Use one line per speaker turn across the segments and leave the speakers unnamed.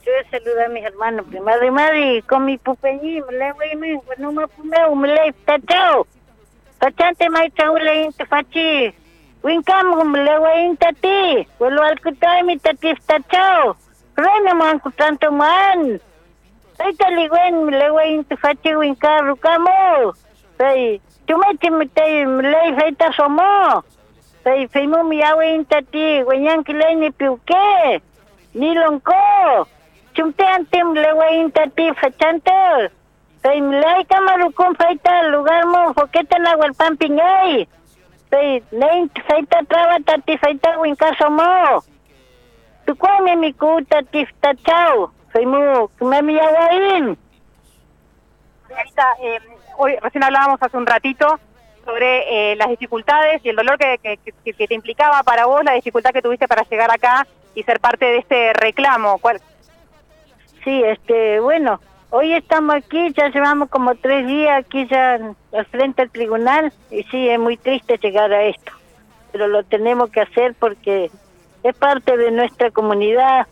yo voy a saludar a mis hermanos primero de madre con mi pupeñí, me le voy a cuando me pumeo, me le tachao. Tachante mai chau le inte fachi. Winkam me le voy a intati. Vuelvo al kutai mi tati tachao. Rena man kutanto man. Ay taliguen me le voy a inte fachi winkar rukamo. Ay, tú me le feita somo. Ay, feimu mi awe intati, wenyan kilay ni piuke. Ni longko. Chumte antem le voy a intati fachante. Ay, milay kamarukum feita lugar mo foqueta na huelpan piñay. Ay, nein feita traba tati feita winkar somo. Tu come mi kuta tif tachao. Feimu, me mi awain.
Margarita, hoy recién hablábamos hace un ratito sobre las dificultades y el dolor que te implicaba para vos, la dificultad que tuviste para llegar acá y ser parte de este reclamo. ¿Cuál?
Sí, bueno, hoy estamos aquí, ya llevamos como 3 días aquí ya al frente del tribunal y sí, es muy triste llegar a esto, pero lo tenemos que hacer porque es parte de nuestra comunidad.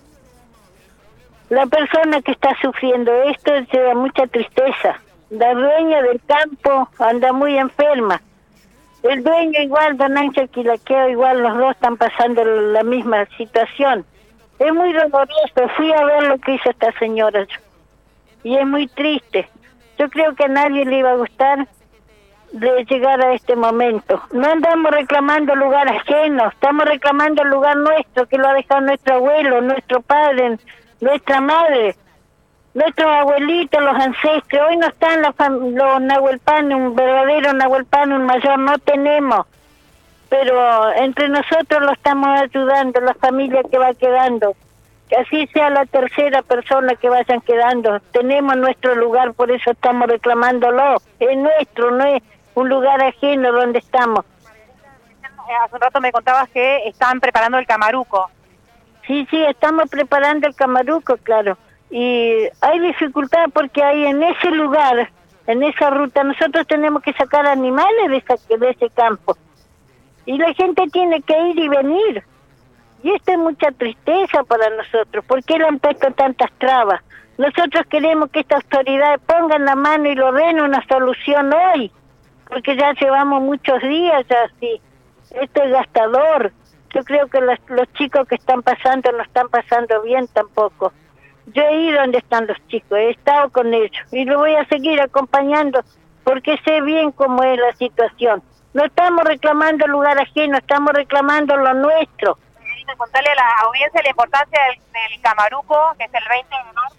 La persona que está sufriendo esto lleva mucha tristeza. La dueña del campo anda muy enferma. El dueño igual, don Ángel Quilaqueo, igual los dos están pasando la misma situación. Es muy doloroso, fui a ver lo que hizo esta señora yo. Y es muy triste. Yo creo que a nadie le iba a gustar de llegar a este momento. No andamos reclamando lugar ajeno, estamos reclamando el lugar nuestro, que lo ha dejado nuestro abuelo, nuestro padre, nuestra madre. Nuestros abuelitos, los ancestros, hoy no están los nahuelpanes, un verdadero nahuelpano, un mayor, no tenemos. Pero entre nosotros lo estamos ayudando, la familia que va quedando. Que así sea la tercera persona que vayan quedando. Tenemos nuestro lugar, por eso estamos reclamándolo. Es nuestro, no es un lugar ajeno donde estamos.
Hace un rato me contabas que están preparando el camaruco.
Sí, estamos preparando el camaruco, claro. Y hay dificultad porque hay en ese lugar, en esa ruta, nosotros tenemos que sacar animales de ese campo. Y la gente tiene que ir y venir. Y esto es mucha tristeza para nosotros. ¿Por qué le han puesto tantas trabas? Nosotros queremos que estas autoridades pongan la mano y lo den una solución hoy. Porque ya llevamos muchos días ya así. Esto es gastador. Yo creo que los chicos que están pasando no están pasando bien tampoco. Yo he ido donde están los chicos, he estado con ellos y lo voy a seguir acompañando porque sé bien cómo es la situación. No estamos reclamando lugar ajeno, estamos reclamando lo nuestro.
Contarle a la audiencia la importancia del camaruco, que es el 20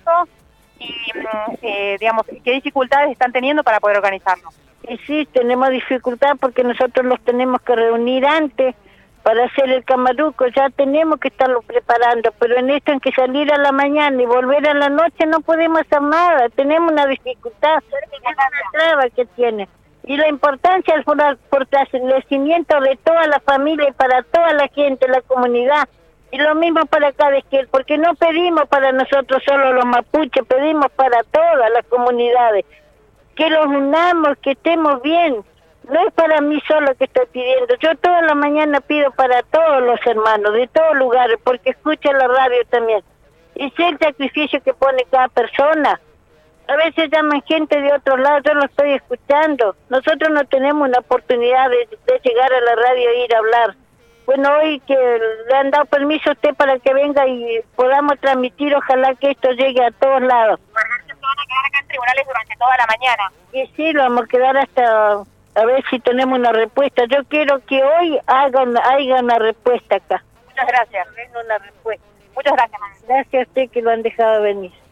de marzo, y digamos, qué dificultades están teniendo para poder organizarlo.
Y sí, tenemos dificultad porque nosotros los tenemos que reunir antes para hacer el camaruco, ya tenemos que estarlo preparando, pero en esto en que salir a la mañana y volver a la noche no podemos hacer nada, tenemos una dificultad, es una traba que tiene. Y la importancia del fortalecimiento de toda la familia y para toda la gente, la comunidad, y lo mismo para cada Esquel, porque no pedimos para nosotros solo los mapuches, pedimos para todas las comunidades, que los unamos, que estemos bien. No es para mí solo que estoy pidiendo, yo toda la mañana pido para todos los hermanos, de todos lugares, porque escuchan la radio también. Y sé el sacrificio que pone cada persona. A veces llaman gente de otro lado, yo lo estoy escuchando. Nosotros no tenemos la oportunidad de llegar a la radio e ir a hablar. Bueno, hoy que le han dado permiso a usted para que venga y podamos transmitir, ojalá que esto llegue a todos lados.
Se van a quedar acá en tribunales durante toda la mañana.
Y sí, lo vamos a quedar hasta... A ver si tenemos una respuesta. Yo quiero que hoy haya una respuesta acá.
Muchas gracias.
Una respuesta.
Muchas gracias, mamá.
Gracias a usted que lo han dejado venir.